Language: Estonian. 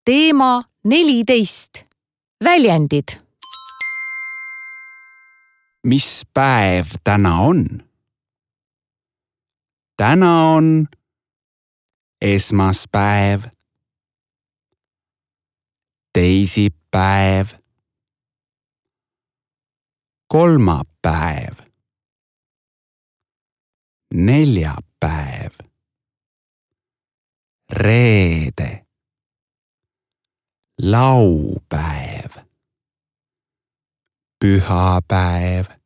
Teema 14. Väljendid. Mis päev täna on? Täna on esmaspäev, teisipäev, kolmapäev, neljapäev, reede, laupäev, pühapäev,